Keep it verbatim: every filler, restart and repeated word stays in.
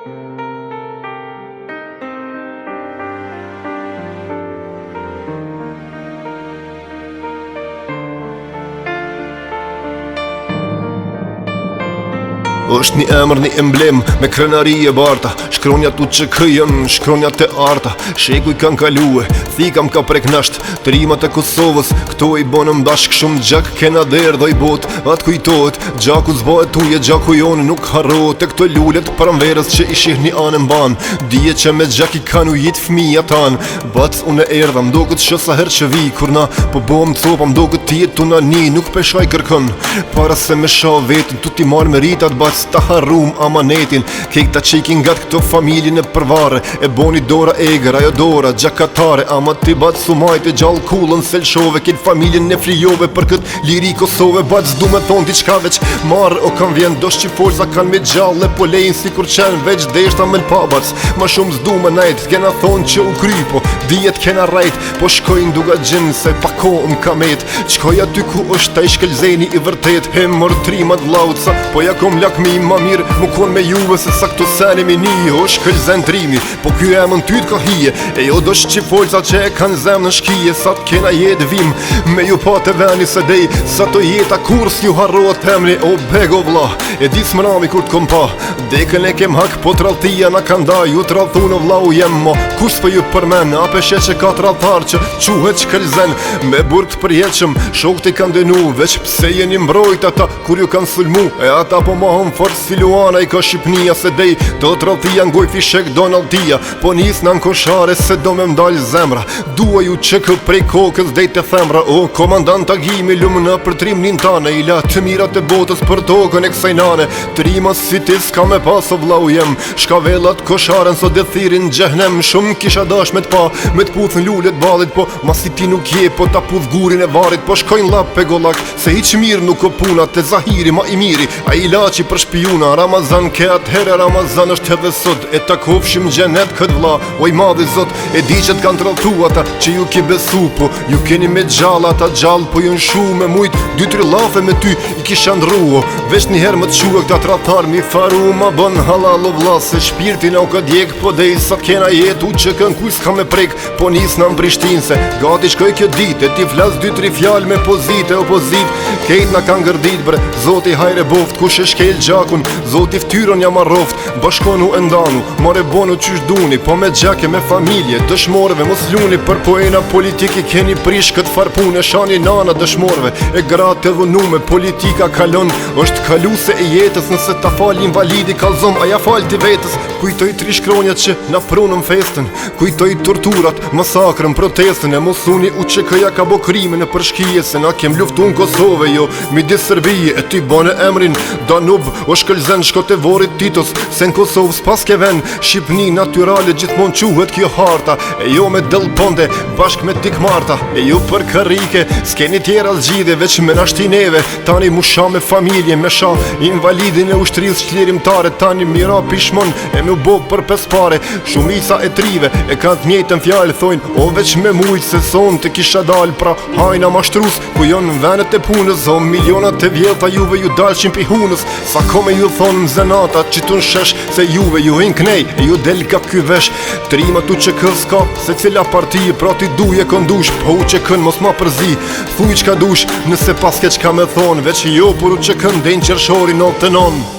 Është një emër, një emblem, me krenari e barta. Shkronja tu që këjën, shkronja të arta. Shekuj kanë kalue, thikam ka prek nasht. Të rimat e Kosovës, këto i bonëm bashk. Shumë gjak kena dherë dhe i bot, atë kujtojt. Gjaku zbojt tuje, gjaku jonë nuk harrot. E këto lullet pranverës që i shih një anë mban. Dije që me gjak i kanë ujit fmija tanë. Bac unë e erdha, mdo këtë shësa her që vi. Kur na po bom copa, mdo këtë tjetë tu na ni. Nuk peshaj kërkën, para se me sha vetën. Tu ti marrë me ritat bac ta harrum amanetin. Kejta që i kin gat këto familjen e përvare. E boni dora eger, ajo dora gjakatare. Ama ti bat sumajt e gjallë kullën selshove. Kejt familjen e flijove për këtë liri Kosove. Bat zdu me thonë diçka veç marrë o kam vjen. Dosh që forza kanë me gjallë e po lejnë si kur qenë veç deshta me l'pabac. Ma shumë zdu me najt, kena thonë që u kry. Po dijet kena rajt, po shkojnë duga gjinë se pa ko më kamet. Qkoj aty ku është ta i shkelzeni i vërtet. He mërë trimat lauca, po ja kom lak mi ma mirë mu kon me juve se sa këto seni mi një o shkëllzen trimi. Po kjo e më në tyt ka hije e jo do shqi folca që e kanë zem në shkije. Sa të kena jetë vim me ju pa të veni se dej. Sa të jeta kur s'ju harrot temni o bego vla. E dis më rami kur t'kom pa dekën e kem hak po traltia na kanda. Ju traltu në vla u jem mo kus për ju përmen. A peshe që ka traltar që quhet shkëllzen. Me burg të përjeqëm shok t'i kanë denu. Veç pse jeni mbrojt ata kur ju kanë sulmu. E ata po mohon fort si Luana i ka Shqipnia se dej. Do traltia ngoj fishek Donaldia. Po nis në në koshare se do me mdall zemra. Dua ju që kë prej kokës dej të themra. O komandant agimi lumë në për trim nin tane. I la të mirat e botës për tokën e kësajnane. Të rima si ti s'ka me pas o vlau jem. Shka velat kosharen so dhe thirin gjehnem. Shumë kisha dash me t'pa me t'puthën lullet balit. Po masi ti nuk je po ta puth gurin e varit. Po shkojnë lap e golak se hiq mirë nuk o puna. Te Zahiri ma i miri a i laci për shpijuna. Ramazan ke atë herë, Ramazan është edhe sot. E ta kofshim gjenet këtë vla, oj madhi zot. E di që t'kan traltu ata që ju ki besu. Po ju keni me gjalla, ata gjallë po ju nshu me mujt. Dy tri lafe me ty i kisha ndruo. Vesh një herë më t'shua këta tratar mi faru. Ma bën halal o vla se shpirtin au ka djek. Po dej sa t'kena jetu që kën kuj s'ka me prek. Po nis në Prishtinë se gati shkoj kjo dit. E ti flas dy tri fjal me pozit e opozit. Kejt na kanë gërdit bre, zoti hajre boft. Kush e shkel gjakun, zoti ftyrën ja marroft. Bashkonu e ndanu, more bonu qysh duni. Po me gjake, me familje, dëshmorve mos luni. Për poena politiki keni prish këtë farpun. E shani nana dëshmorve, e gratë e dhunume. Politika kalon, është kaluse e jetës. Nëse ta fal invalidi kalzom, aja fal ti vetës. Kujtoj tri shkronjat që na prunëm festën. Kujtoj torturat, masakrën, protestën. E mosuni u që këja ka bo krimin e përshkije. Se na kem luftu në Kosove, jo midis Serbije. E ty bane emrin Danub, o shkëllzen shkot e vorit Titos. Se në Kosovë s'pas ke ven, Shqipni naturale gjithmon quhet kjo harta. E jo me del ponde, bashk me tik marta. E jo për karike, s'keni tjera zgjidhe. Veç me nashti neve, tani mu sha me familje. Me sha invalidin e ushtris qlirimtare. Tani mira pishmon, e me bo për pespare. Shumica e trive, e kanë të njejtën fjallë. Thojnë, o veç me mujt se son të kisha dal. Pra hajna mashtrus, ku jon venet e punës. O milionat e vjeta juve ju dalqin pi hunës. Sa kome ju thonë mzenata që tu nshesh. Se juve ju hin knej e ju del ka ky vesh. Trima tu që kës ka se cila parti. Pra ti duje këndush, po u që kën mos ma përzi. Thuj qka dush nëse paske qka me thonë. Veç jo për u që kën den qërshori në të non.